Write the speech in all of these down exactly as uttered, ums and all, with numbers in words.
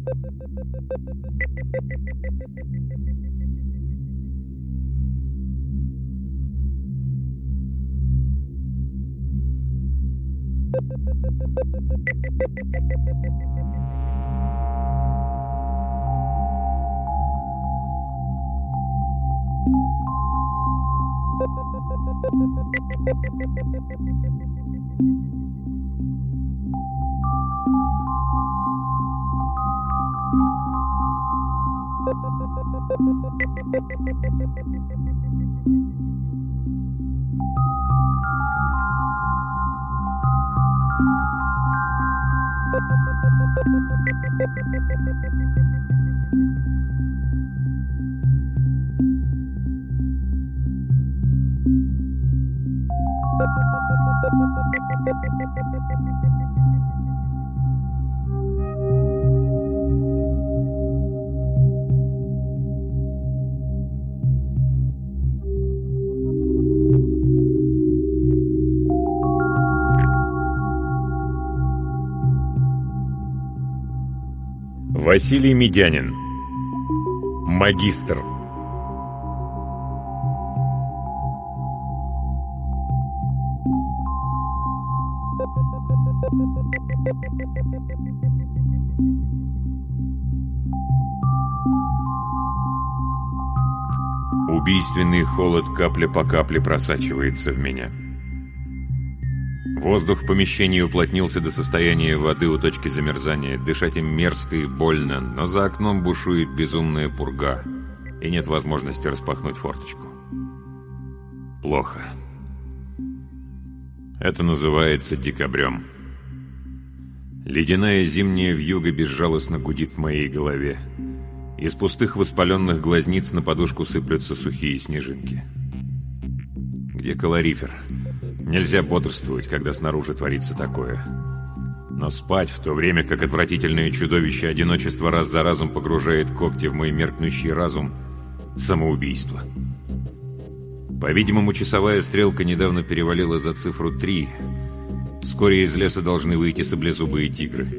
Василий Медянин. Магистр. Убийственный холод капля по капле просачивается в меня. Воздух в помещении уплотнился до состояния воды у точки замерзания. Дышать им мерзко и больно, но за окном бушует безумная пурга, и нет возможности распахнуть форточку. Плохо. Это называется декабрем. Ледяная зимняя вьюга безжалостно гудит в моей голове. Из пустых воспаленных глазниц на подушку сыплются сухие снежинки. Где калорифер? Нельзя бодрствовать, когда снаружи творится такое. Но спать, в то время как отвратительное чудовище одиночества раз за разом погружает когти в мой меркнущий разум, самоубийство. По-видимому, часовая стрелка недавно перевалила за цифру три. Вскоре из леса должны выйти саблезубые тигры.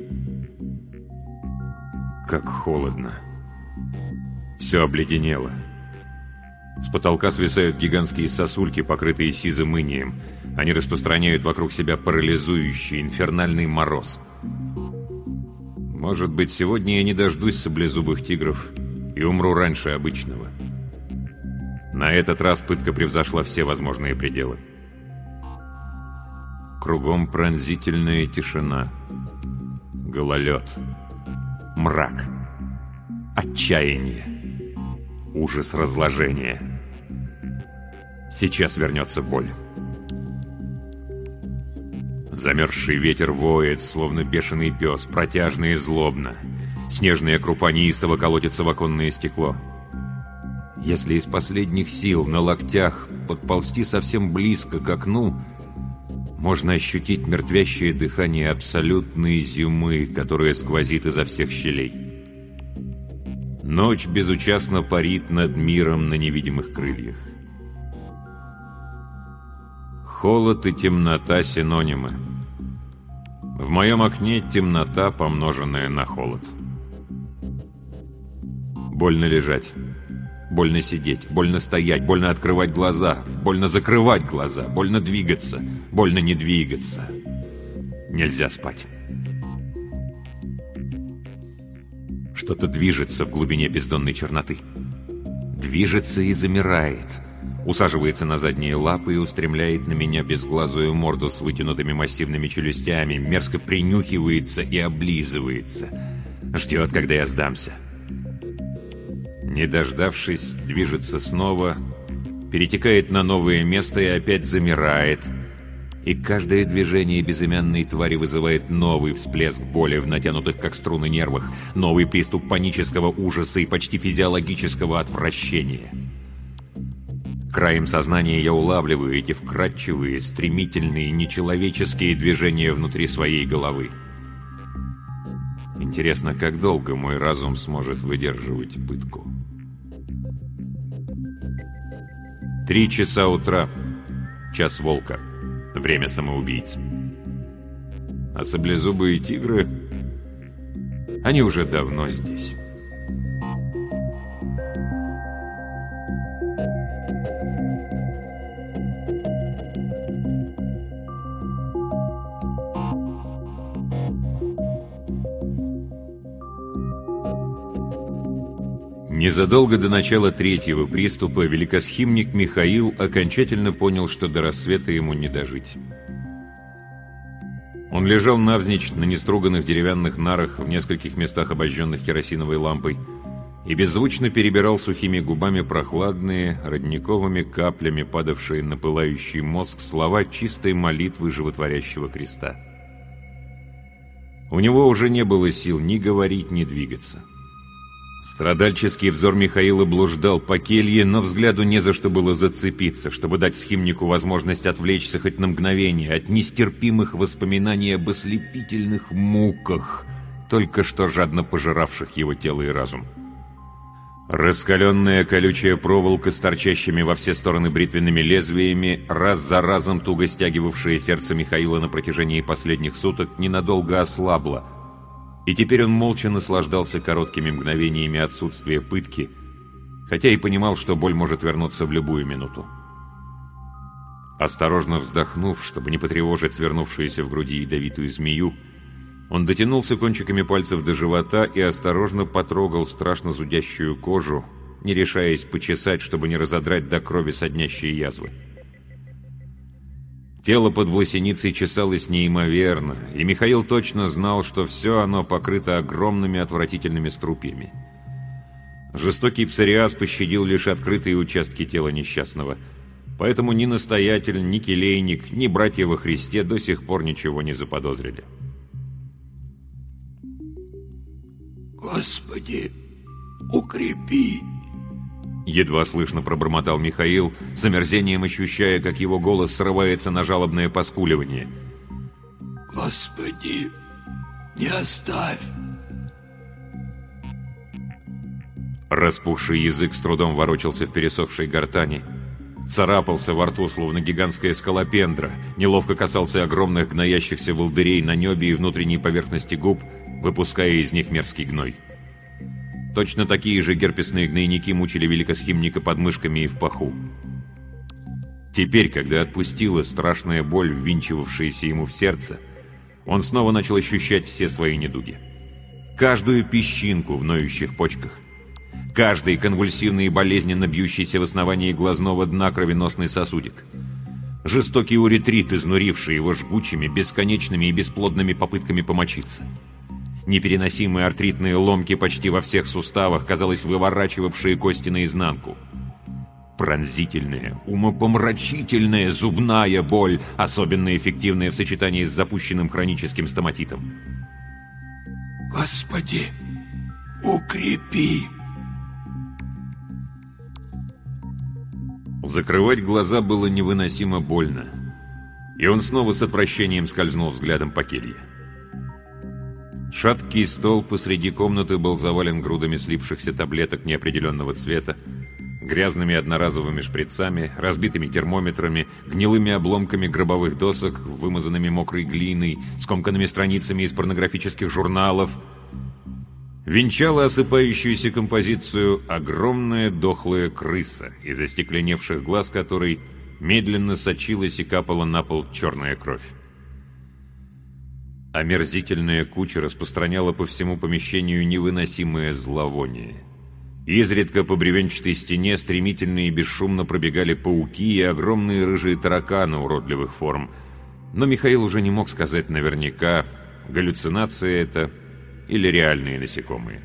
Как холодно. Все обледенело. С потолка свисают гигантские сосульки, покрытые сизым инием. Они распространяют вокруг себя парализующий, инфернальный мороз. Может быть, сегодня я не дождусь саблезубых тигров и умру раньше обычного. На этот раз пытка превзошла все возможные пределы. Кругом пронзительная тишина. Гололед. Мрак. Отчаяние. Ужас разложения. Сейчас вернется боль. Замерзший ветер воет, словно бешеный пес, протяжно и злобно. Снежная крупа неистово колотится в оконное стекло. Если из последних сил на локтях подползти совсем близко к окну, можно ощутить мертвящее дыхание абсолютной зимы, которая сквозит изо всех щелей. Ночь безучастно парит над миром на невидимых крыльях. Холод и темнота — синонимы. В моем окне темнота, помноженная на холод. Больно лежать, больно сидеть, больно стоять, больно открывать глаза, больно закрывать глаза, больно двигаться, больно не двигаться. Нельзя спать. Что-то движется в глубине бездонной черноты. Движется и замирает. Усаживается на задние лапы и устремляет на меня безглазую морду с вытянутыми массивными челюстями, мерзко принюхивается и облизывается. Ждет, когда я сдамся. Не дождавшись, движется снова, перетекает на новое место и опять замирает. И каждое движение безымянной твари вызывает новый всплеск боли в натянутых как струны нервах, новый приступ панического ужаса и почти физиологического отвращения. Краем сознания я улавливаю эти вкрадчивые, стремительные, нечеловеческие движения внутри своей головы. Интересно, как долго мой разум сможет выдерживать пытку? Три часа утра. Час волка. Время самоубийц. А саблезубые тигры... Они уже давно здесь. Незадолго до начала третьего приступа великосхимник Михаил окончательно понял, что до рассвета ему не дожить. Он лежал навзничь на неструганных деревянных нарах в нескольких местах, обожженных керосиновой лампой, и беззвучно перебирал сухими губами прохладные, родниковыми каплями, падавшие на пылающий мозг, слова чистой молитвы животворящего креста. У него уже не было сил ни говорить, ни двигаться. Страдальческий взор Михаила блуждал по келье, но взгляду не за что было зацепиться, чтобы дать схимнику возможность отвлечься хоть на мгновение от нестерпимых воспоминаний об ослепительных муках, только что жадно пожиравших его тело и разум. Раскаленная колючая проволока с торчащими во все стороны бритвенными лезвиями, раз за разом туго стягивавшее сердце Михаила на протяжении последних суток, ненадолго ослабла, и теперь он молча наслаждался короткими мгновениями отсутствия пытки, хотя и понимал, что боль может вернуться в любую минуту. Осторожно вздохнув, чтобы не потревожить свернувшуюся в груди ядовитую змею, он дотянулся кончиками пальцев до живота и осторожно потрогал страшно зудящую кожу, не решаясь почесать, чтобы не разодрать до крови соднящие язвы. Тело под власеницей чесалось неимоверно, и Михаил точно знал, что все оно покрыто огромными отвратительными струпьями. Жестокий псориаз пощадил лишь открытые участки тела несчастного, поэтому ни настоятель, ни келейник, ни братья во Христе до сих пор ничего не заподозрили. «Господи, укрепи!» Едва слышно пробормотал Михаил, с омерзением ощущая, как его голос срывается на жалобное поскуливание. «Господи, не оставь!» Распухший язык с трудом ворочался в пересохшей гортани, царапался во рту, словно гигантская скалопендра, неловко касался огромных гноящихся волдырей на небе и внутренней поверхности губ, выпуская из них мерзкий гной. Точно такие же герпесные гнойники мучили великосхимника под мышками и в паху. Теперь, когда отпустила страшная боль, ввинчивавшаяся ему в сердце, он снова начал ощущать все свои недуги. Каждую песчинку в ноющих почках, каждый конвульсивный и болезненно бьющийся в основании глазного дна кровеносный сосудик, жестокий уретрит, изнуривший его жгучими, бесконечными и бесплодными попытками помочиться, непереносимые артритные ломки почти во всех суставах, казалось, выворачивавшие кости наизнанку. Пронзительная, умопомрачительная зубная боль, особенно эффективная в сочетании с запущенным хроническим стоматитом. «Господи, укрепи!» Закрывать глаза было невыносимо больно, и он снова с отвращением скользнул взглядом по келье. Шаткий стол посреди комнаты был завален грудами слипшихся таблеток неопределенного цвета, грязными одноразовыми шприцами, разбитыми термометрами, гнилыми обломками гробовых досок, вымазанными мокрой глиной, скомканными страницами из порнографических журналов. Венчала осыпающуюся композицию огромная дохлая крыса, из остекленевших глаз которой медленно сочилась и капала на пол черная кровь. Омерзительная куча распространяла по всему помещению невыносимое зловоние. Изредка по бревенчатой стене стремительно и бесшумно пробегали пауки и огромные рыжие тараканы уродливых форм. Но Михаил уже не мог сказать наверняка, галлюцинация это или реальные насекомые.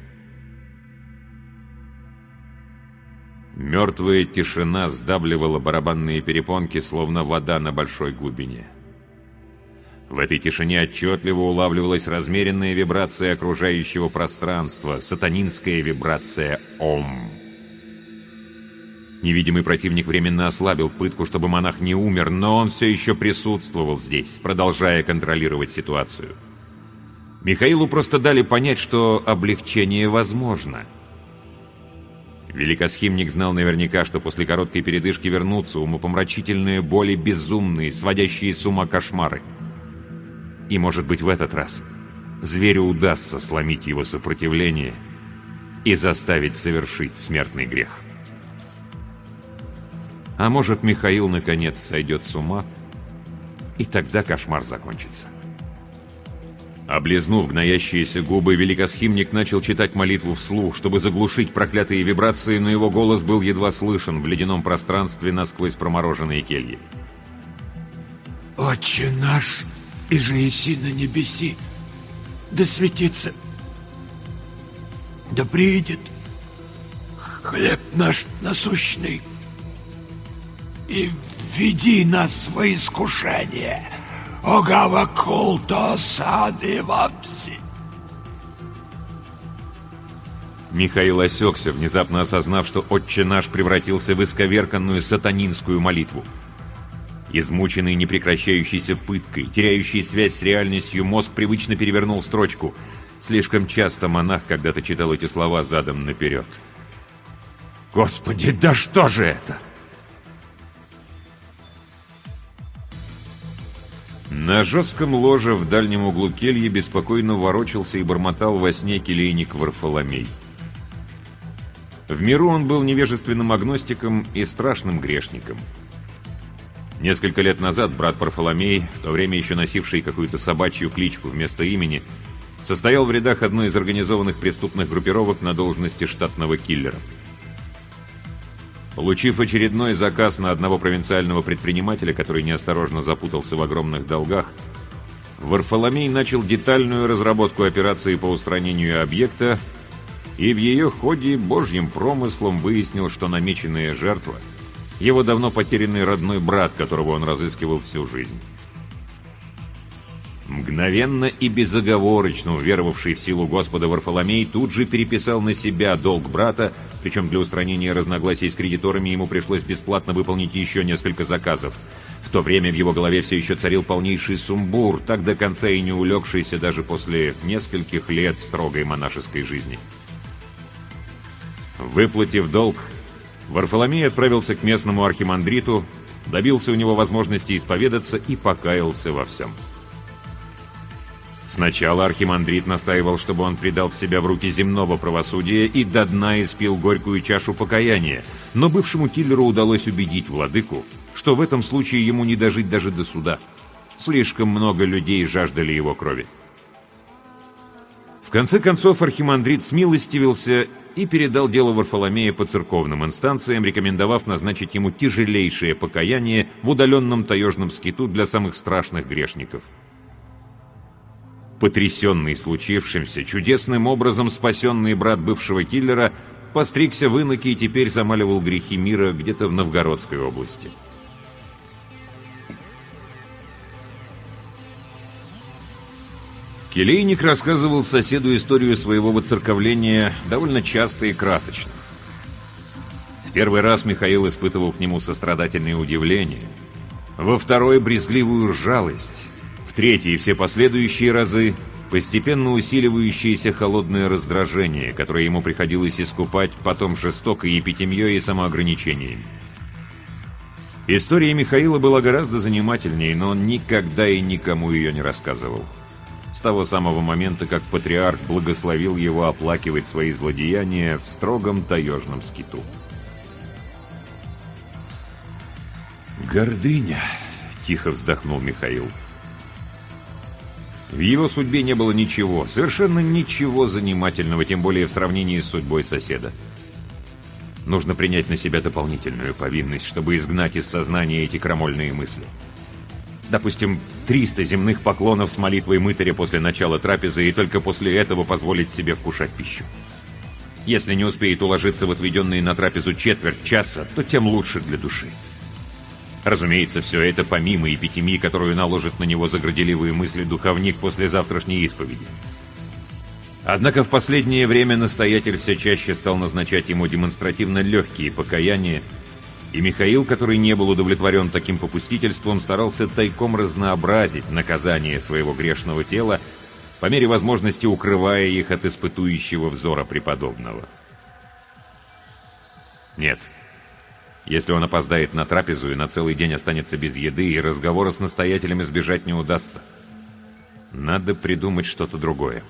Мертвая тишина сдавливала барабанные перепонки, словно вода на большой глубине. В этой тишине отчетливо улавливалась размеренная вибрация окружающего пространства, сатанинская вибрация «Ом». Невидимый противник временно ослабил пытку, чтобы монах не умер, но он все еще присутствовал здесь, продолжая контролировать ситуацию. Михаилу просто дали понять, что облегчение возможно. Великосхимник знал наверняка, что после короткой передышки вернутся умопомрачительные боли, безумные, сводящие с ума кошмары. И, может быть, в этот раз зверю удастся сломить его сопротивление и заставить совершить смертный грех. А может, Михаил наконец сойдет с ума, и тогда кошмар закончится. Облизнув гноящиеся губы, великосхимник начал читать молитву вслух, чтобы заглушить проклятые вибрации, но его голос был едва слышен в ледяном пространстве насквозь промороженные кельи. «Отче наш, иже еси на небеси, да светится, да приидет хлеб наш насущный, и введи нас во искушение, огава култо сады вапси». Михаил осекся, внезапно осознав, что «Отче наш» превратился в исковерканную сатанинскую молитву. Измученный непрекращающейся пыткой, теряющий связь с реальностью, мозг привычно перевернул строчку. Слишком часто монах когда-то читал эти слова задом наперед. «Господи, да что же это?» На жестком ложе в дальнем углу кельи беспокойно ворочался и бормотал во сне келейник Варфоломей. В миру он был невежественным агностиком и страшным грешником. Несколько лет назад брат Варфоломей, в то время еще носивший какую-то собачью кличку вместо имени, состоял в рядах одной из организованных преступных группировок на должности штатного киллера. Получив очередной заказ на одного провинциального предпринимателя, который неосторожно запутался в огромных долгах, Варфоломей начал детальную разработку операции по устранению объекта и в ее ходе божьим промыслом выяснил, что намеченная жертва — его давно потерянный родной брат, которого он разыскивал всю жизнь. Мгновенно и безоговорочно уверовавший в силу Господа Варфоломей тут же переписал на себя долг брата, причем для устранения разногласий с кредиторами ему пришлось бесплатно выполнить еще несколько заказов. В то время в его голове все еще царил полнейший сумбур, так до конца и не улегшийся даже после нескольких лет строгой монашеской жизни. Выплатив долг, Варфоломей отправился к местному архимандриту, добился у него возможности исповедаться и покаялся во всем. Сначала архимандрит настаивал, чтобы он предал себя в руки земного правосудия и до дна испил горькую чашу покаяния, но бывшему киллеру удалось убедить владыку, что в этом случае ему не дожить даже до суда. Слишком много людей жаждали его крови. В конце концов архимандрит смилостивился и передал дело Варфоломея по церковным инстанциям, рекомендовав назначить ему тяжелейшее покаяние в удаленном таежном скиту для самых страшных грешников. Потрясенный случившимся, чудесным образом спасенный брат бывшего киллера постригся в иноки и теперь замаливал грехи мира где-то в Новгородской области. Келейник рассказывал соседу историю своего воцерковления довольно часто и красочно. В первый раз Михаил испытывал к нему сострадательное удивление, во второй — брезгливую жалость, в третий и все последующие разы — постепенно усиливающееся холодное раздражение, которое ему приходилось искупать потом жестокой епитемьей и самоограничениями. История Михаила была гораздо занимательнее, но он никогда и никому ее не рассказывал. С того самого момента, как патриарх благословил его оплакивать свои злодеяния в строгом таежном скиту. «Гордыня», — тихо вздохнул Михаил. В его судьбе не было ничего, совершенно ничего занимательного, тем более в сравнении с судьбой соседа. Нужно принять на себя дополнительную повинность, чтобы изгнать из сознания эти крамольные мысли. Допустим, триста земных поклонов с молитвой мытаря после начала трапезы и только после этого позволить себе вкушать пищу. Если не успеет уложиться в отведенные на трапезу четверть часа, то тем лучше для души. Разумеется, все это помимо эпитемии, которую наложит на него за горделивые мысли духовник после завтрашней исповеди. Однако в последнее время настоятель все чаще стал назначать ему демонстративно легкие покаяния, и Михаил, который не был удовлетворен таким попустительством, старался тайком разнообразить наказание своего грешного тела, по мере возможности укрывая их от испытующего взора преподобного. Нет. Если он опоздает на трапезу и на целый день останется без еды, и разговора с настоятелем избежать не удастся. Надо придумать что-то другое.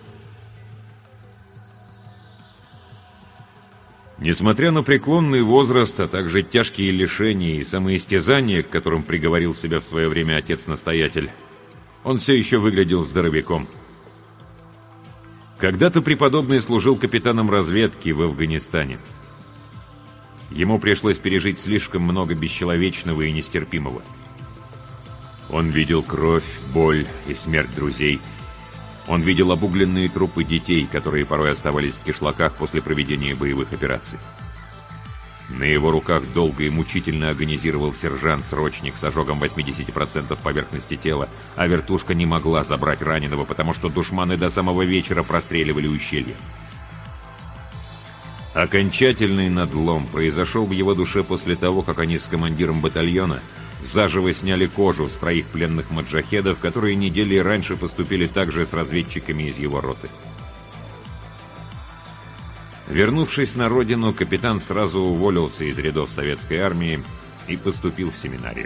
Несмотря на преклонный возраст, а также тяжкие лишения и самоистязания, к которым приговорил себя в свое время отец-настоятель, он все еще выглядел здоровяком. Когда-то преподобный служил капитаном разведки в Афганистане. Ему пришлось пережить слишком много бесчеловечного и нестерпимого. Он видел кровь, боль и смерть друзей. Он видел обугленные трупы детей, которые порой оставались в кишлаках после проведения боевых операций. На его руках долго и мучительно агонизировал сержант-срочник с ожогом восемьдесят процентов поверхности тела, а вертушка не могла забрать раненого, потому что душманы до самого вечера простреливали ущелье. Окончательный надлом произошел в его душе после того, как они с командиром батальона заживо сняли кожу с троих пленных маджахедов, которые недели раньше поступили также с разведчиками из его роты. Вернувшись на родину, капитан сразу уволился из рядов советской армии и поступил в семинарию.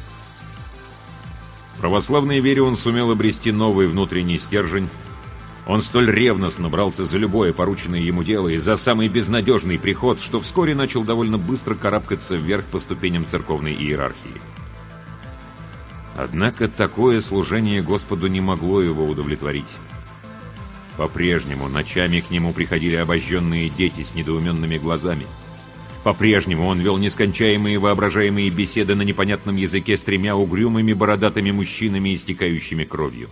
В православной вере он сумел обрести новый внутренний стержень. Он столь ревностно брался за любое порученное ему дело и за самый безнадежный приход, что вскоре начал довольно быстро карабкаться вверх по ступеням церковной иерархии. Однако такое служение Господу не могло его удовлетворить. По-прежнему ночами к нему приходили обожженные дети с недоуменными глазами. По-прежнему он вел нескончаемые воображаемые беседы на непонятном языке с тремя угрюмыми бородатыми мужчинами, истекающими кровью.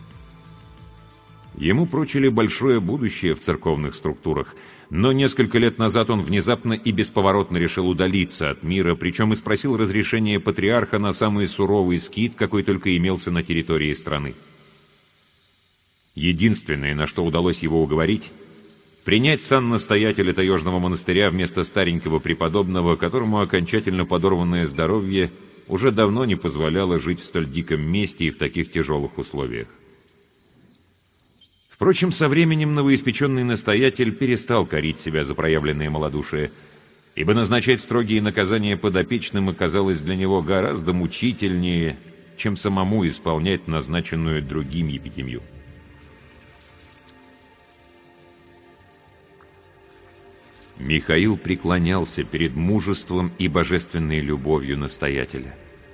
Ему прочили большое будущее в церковных структурах, но несколько лет назад он внезапно и бесповоротно решил удалиться от мира, причем и спросил разрешения патриарха на самый суровый скит, какой только имелся на территории страны. Единственное, на что удалось его уговорить, принять сан настоятеля таежного монастыря вместо старенького преподобного, которому окончательно подорванное здоровье уже давно не позволяло жить в столь диком месте и в таких тяжелых условиях. Впрочем, со временем новоиспеченный настоятель перестал корить себя за проявленное малодушие, ибо назначать строгие наказания подопечным оказалось для него гораздо мучительнее, чем самому исполнять назначенную другим епитемью. Михаил преклонялся перед мужеством и божественной любовью настоятеля.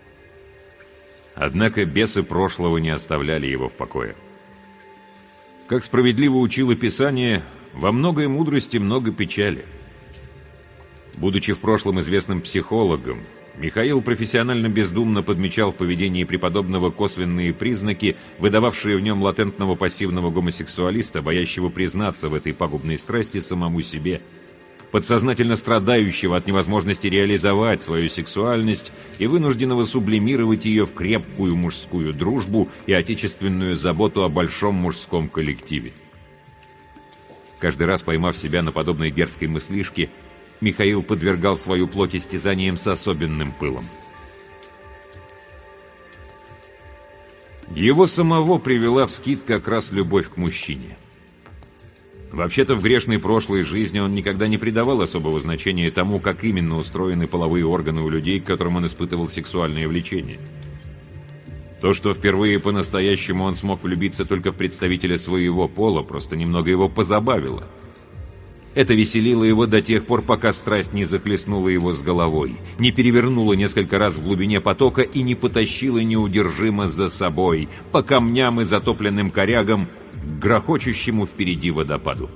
Однако бесы прошлого не оставляли его в покое. Как справедливо учило Писание, во многой мудрости много печали. Будучи в прошлом известным психологом, Михаил профессионально бездумно подмечал в поведении преподобного косвенные признаки, выдававшие в нем латентного пассивного гомосексуалиста, боящего признаться в этой пагубной страсти самому себе, подсознательно страдающего от невозможности реализовать свою сексуальность и вынужденного сублимировать ее в крепкую мужскую дружбу и отечественную заботу о большом мужском коллективе. Каждый раз поймав себя на подобной дерзкой мыслишке, Михаил подвергал свою плоть истязаниям с особенным пылом. Его самого привела в скит как раз любовь к мужчине. Вообще-то в грешной прошлой жизни он никогда не придавал особого значения тому, как именно устроены половые органы у людей, к которым он испытывал сексуальное влечение. То, что впервые по-настоящему он смог влюбиться только в представителя своего пола, просто немного его позабавило. Это веселило его до тех пор, пока страсть не захлестнула его с головой, не перевернула несколько раз в глубине потока и не потащила неудержимо за собой, по камням и затопленным корягам, к грохочущему впереди водопаду.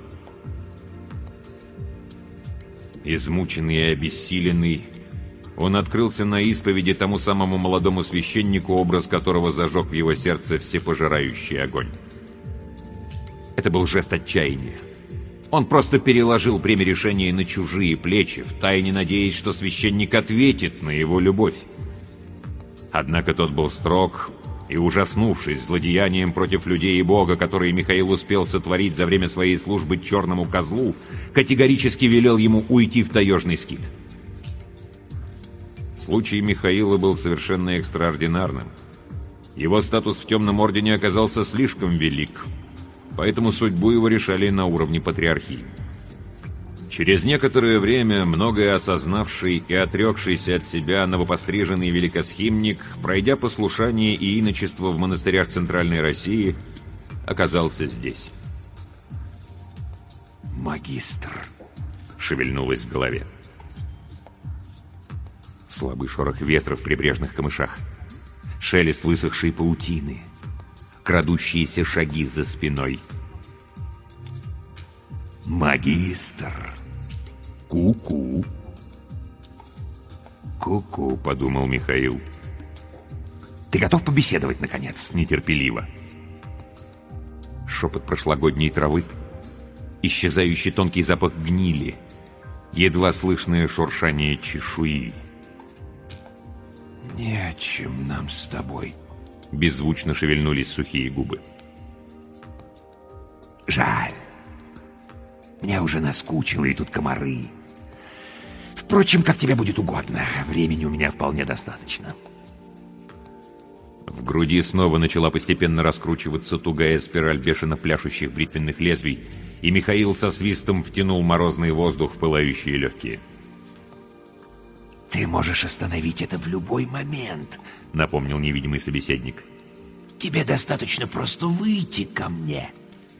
Измученный и обессиленный, он открылся на исповеди тому самому молодому священнику, образ которого зажег в его сердце всепожирающий огонь. Это был жест отчаяния. Он просто переложил бремя решения на чужие плечи, втайне надеясь, что священник ответит на его любовь. Однако тот был строг и, ужаснувшись злодеянием против людей и Бога, которые Михаил успел сотворить за время своей службы черному козлу, категорически велел ему уйти в таежный скит. Случай Михаила был совершенно экстраординарным. Его статус в темном ордене оказался слишком велик, поэтому судьбу его решали на уровне патриархии. Через некоторое время, многое осознавший и отрекшийся от себя новопостриженный великосхимник, пройдя послушание и иночество в монастырях Центральной России, оказался здесь. «Магистр!» — шевельнулось в голове. Слабый шорох ветра в прибрежных камышах, шелест высохшей паутины, крадущиеся шаги за спиной. «Магистр! Ку-ку!» «Ку-ку», — подумал Михаил. «Ты готов побеседовать, наконец?» — нетерпеливо. Шепот прошлогодней травы, исчезающий тонкий запах гнили, едва слышное шуршание чешуи. «Не о чем нам с тобой», — беззвучно шевельнулись сухие губы. «Жаль. Мне уже наскучило, и тут комары. Впрочем, как тебе будет угодно. Времени у меня вполне достаточно». В груди снова начала постепенно раскручиваться тугая спираль бешено пляшущих бритвенных лезвий, и Михаил со свистом втянул морозный воздух в пылающие легкие. «Ты можешь остановить это в любой момент», — напомнил невидимый собеседник. «Тебе достаточно просто выйти ко мне».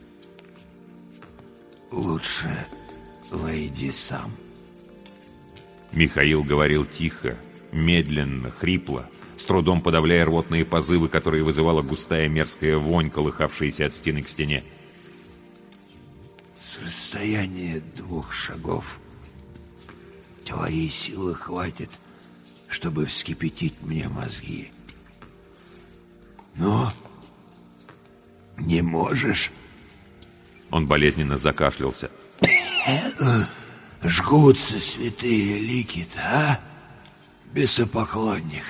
«Лучше войди сам». Михаил говорил тихо, медленно, хрипло, с трудом подавляя рвотные позывы, которые вызывала густая мерзкая вонь, колыхавшаяся от стены к стене. «С расстояния двух шагов твоей силы хватит, чтобы вскипятить мне мозги. Но не можешь...» Он болезненно закашлялся. «Жгутся святые лики-то, а, бесопоклонник?»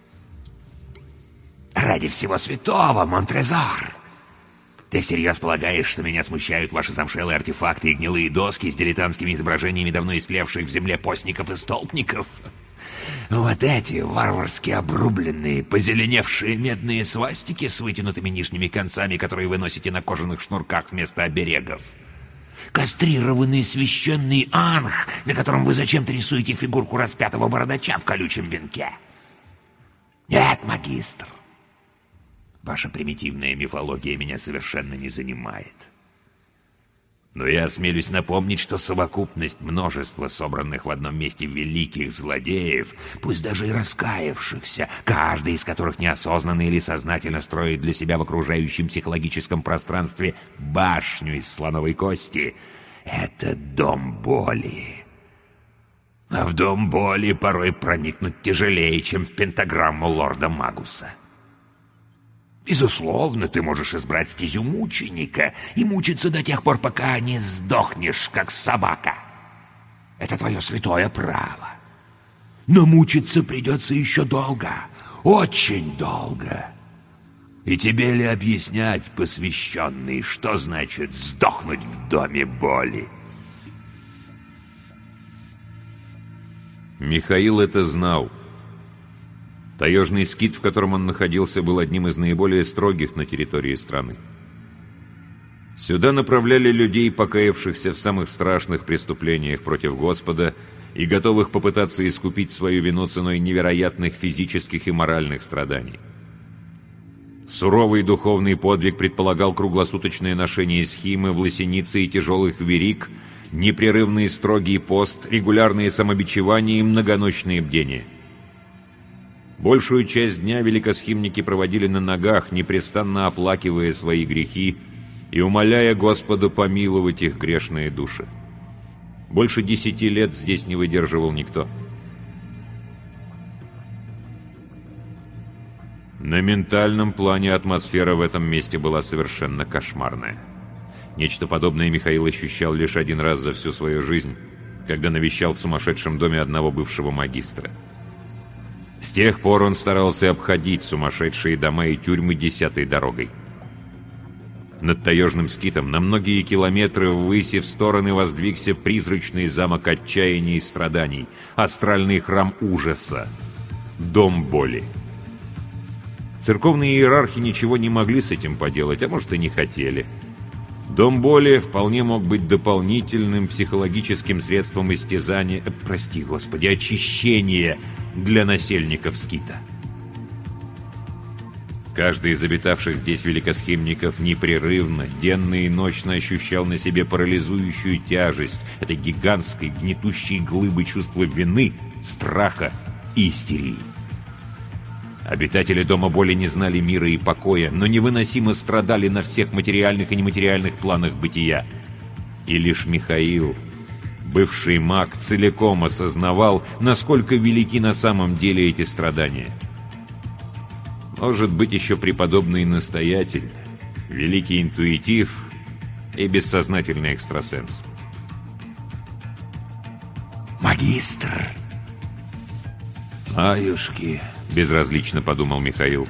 «Ради всего святого, Монтрезор! Ты всерьез полагаешь, что меня смущают ваши замшелые артефакты и гнилые доски с дилетантскими изображениями давно истлевших в земле постников и столпников? Вот эти варварски обрубленные, позеленевшие медные свастики с вытянутыми нижними концами, которые вы носите на кожаных шнурках вместо оберегов? Кастрированный священный анх, на котором вы зачем-то рисуете фигурку распятого бородача в колючем венке? Нет, магистр. Ваша примитивная мифология меня совершенно не занимает. Но я осмелюсь напомнить, что совокупность множества собранных в одном месте великих злодеев, пусть даже и раскаявшихся, каждый из которых неосознанно или сознательно строит для себя в окружающем психологическом пространстве башню из слоновой кости, это дом боли. А в дом боли порой проникнуть тяжелее, чем в пентаграмму лорда Магуса. Безусловно, ты можешь избрать стезю мученика и мучиться до тех пор, пока не сдохнешь, как собака. Это твое святое право. Но мучиться придется еще долго, очень долго. И тебе ли объяснять, посвященный, что значит сдохнуть в доме боли? Михаил это знал. Таежный скит, в котором он находился, был одним из наиболее строгих на территории страны. Сюда направляли людей, покаявшихся в самых страшных преступлениях против Господа и готовых попытаться искупить свою вину ценой невероятных физических и моральных страданий. Суровый духовный подвиг предполагал круглосуточное ношение схимы, власеницы и тяжелых вериг, непрерывный строгий пост, регулярные самобичевания и многоночные бдения. Большую часть дня великосхимники проводили на ногах, непрестанно оплакивая свои грехи и умоляя Господа помиловать их грешные души. Больше десяти лет здесь не выдерживал никто. На ментальном плане атмосфера в этом месте была совершенно кошмарная. Нечто подобное Михаил ощущал лишь один раз за всю свою жизнь, когда навещал в сумасшедшем доме одного бывшего магистра. С тех пор он старался обходить сумасшедшие дома и тюрьмы десятой дорогой. Над таежным скитом на многие километры ввысь в стороны воздвигся призрачный замок отчаяния и страданий, астральный храм ужаса, дом боли. Церковные иерархи ничего не могли с этим поделать, а может и не хотели. Дом боли вполне мог быть дополнительным психологическим средством истязания, э, прости господи, очищения для насельников скита. Каждый из обитавших здесь великосхимников непрерывно, денно и ночно ощущал на себе парализующую тяжесть этой гигантской, гнетущей глыбы чувства вины, страха и истерии. Обитатели Дома Боли не знали мира и покоя, но невыносимо страдали на всех материальных и нематериальных планах бытия. И лишь Михаил, бывший маг, целиком осознавал, насколько велики на самом деле эти страдания. Может быть, еще преподобный настоятель, великий интуитив и бессознательный экстрасенс. «Магистр!» «Аюшки!» — безразлично подумал Михаил.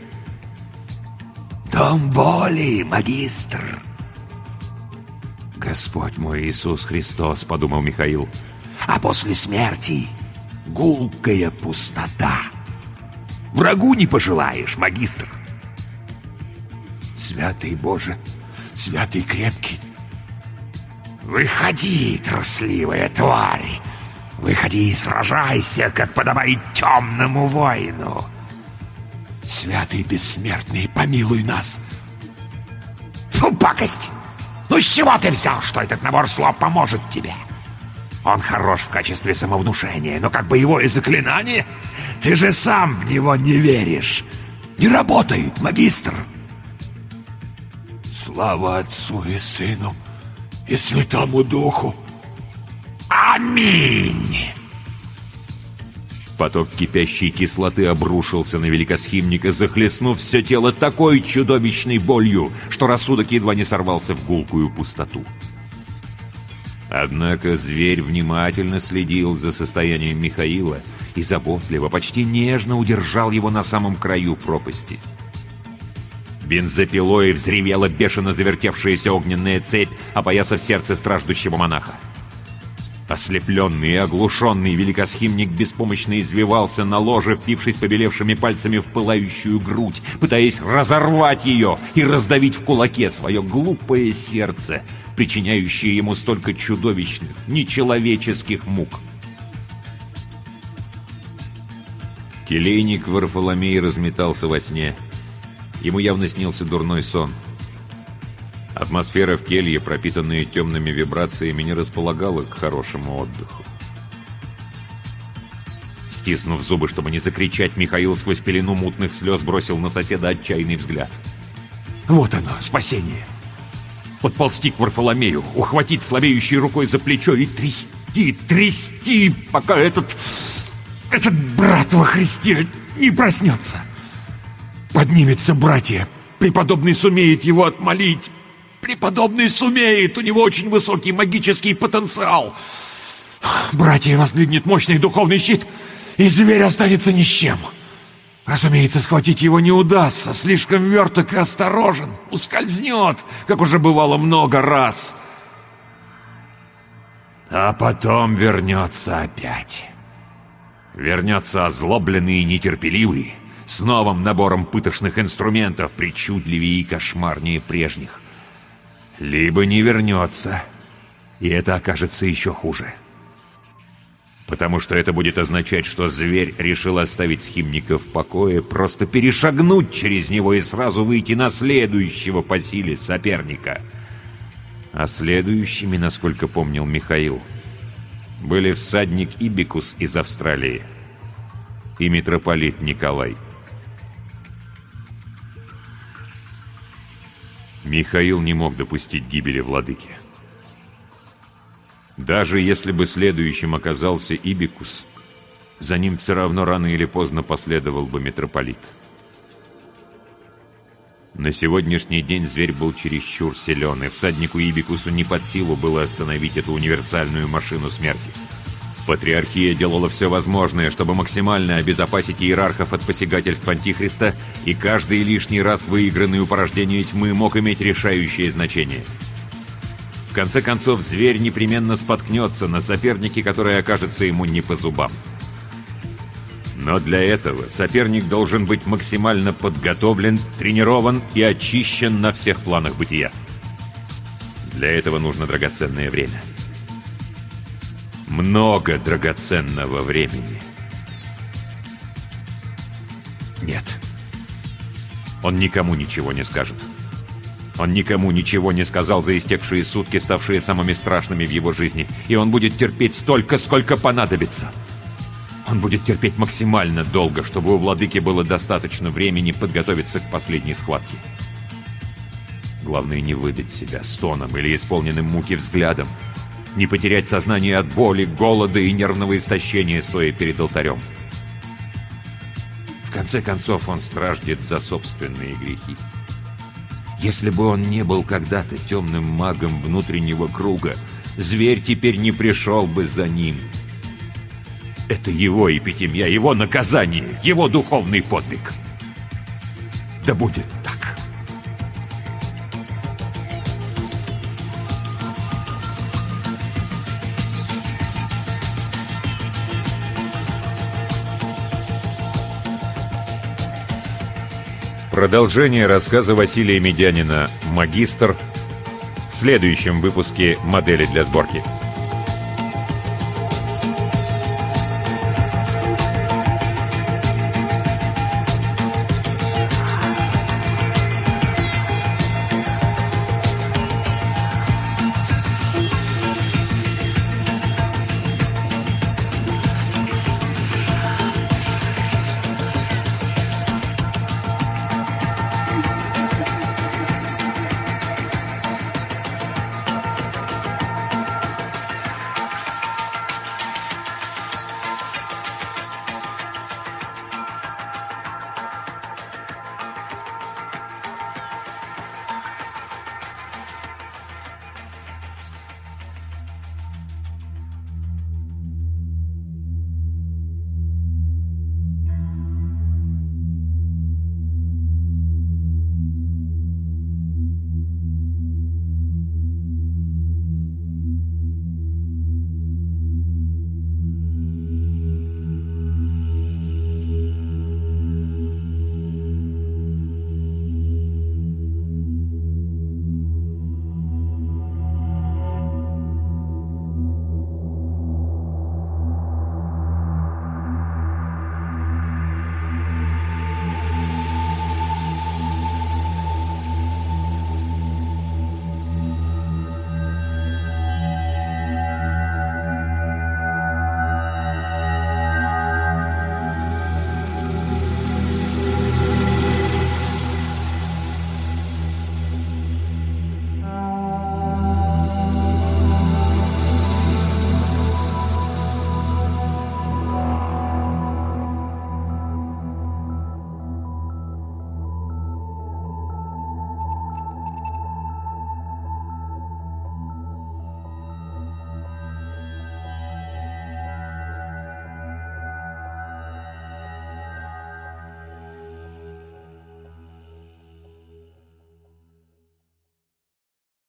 «Дом боли, магистр!» «Господь мой Иисус Христос!» — подумал Михаил. «А после смерти гулкая пустота. Врагу не пожелаешь, магистр!» «Святый Боже, святый крепкий!» «Выходи, трусливая тварь! Выходи и сражайся, как подобает темному воину! Святый бессмертный, помилуй нас!» «Фу, пакость! Ну с чего ты взял, что этот набор слов поможет тебе? Он хорош в качестве самовнушения, но как боевое заклинание? Ты же сам в него не веришь! Не работает, магистр!» «Слава Отцу и Сыну и Святому Духу! Аминь!» Поток кипящей кислоты обрушился на великосхимника, захлестнув все тело такой чудовищной болью, что рассудок едва не сорвался в гулкую пустоту. Однако зверь внимательно следил за состоянием Михаила и заботливо, почти нежно удержал его на самом краю пропасти. Бензопилой взревела бешено завертевшаяся огненная цепь, опоясав сердце страждущего монаха. Ослепленный и оглушенный великосхимник беспомощно извивался на ложе, впившись побелевшими пальцами в пылающую грудь, пытаясь разорвать ее и раздавить в кулаке свое глупое сердце, причиняющее ему столько чудовищных, нечеловеческих мук. Келейник Варфоломей разметался во сне. Ему явно снился дурной сон. Атмосфера в келье, пропитанная темными вибрациями, не располагала к хорошему отдыху. Стиснув зубы, чтобы не закричать, Михаил сквозь пелену мутных слез бросил на соседа отчаянный взгляд. Вот оно, спасение! Подползти к Варфоломею, ухватить слабеющей рукой за плечо и трясти, трясти, пока этот... этот брат во Христе не проснется. Поднимется братья, преподобный сумеет его отмолить. Преподобный сумеет, у него очень высокий магический потенциал. Братья воздвигнет мощный духовный щит, и зверь останется ни с чем. Разумеется, схватить его не удастся, слишком верток и осторожен, ускользнет, как уже бывало много раз. А потом вернется опять. Вернется озлобленный и нетерпеливый, с новым набором пытошных инструментов, причудливее и кошмарнее прежних. Либо не вернется, и это окажется еще хуже. Потому что это будет означать, что зверь решил оставить схимника в покое, просто перешагнуть через него и сразу выйти на следующего по силе соперника. А следующими, насколько помнил Михаил, были всадник Ибикус из Австралии и митрополит Николай. Михаил не мог допустить гибели владыки. Даже если бы следующим оказался Ибикус, за ним все равно рано или поздно последовал бы митрополит. На сегодняшний день зверь был чересчур силен, и всаднику Ибикусу не под силу было остановить эту универсальную машину смерти. Патриархия делала все возможное, чтобы максимально обезопасить иерархов от посягательств Антихриста, и каждый лишний раз выигранный у порождения тьмы мог иметь решающее значение. В конце концов, зверь непременно споткнется на сопернике, который окажется ему не по зубам. Но для этого соперник должен быть максимально подготовлен, тренирован и очищен на всех планах бытия. Для этого нужно драгоценное время. Много драгоценного времени. Нет. Он никому ничего не скажет. Он никому ничего не сказал за истекшие сутки, ставшие самыми страшными в его жизни. И он будет терпеть столько, сколько понадобится. Он будет терпеть максимально долго, чтобы у владыки было достаточно времени подготовиться к последней схватке. Главное, не выдать себя стоном или исполненным муки взглядом. Не потерять сознание от боли, голода и нервного истощения, стоя перед алтарем. В конце концов, он страждет за собственные грехи. Если бы он не был когда-то темным магом внутреннего круга, зверь теперь не пришел бы за ним. Это его эпитемия, его наказание, его духовный подвиг. Да будет так. Продолжение рассказа Василия Медянина «Магистр» в следующем выпуске «Модели для сборки».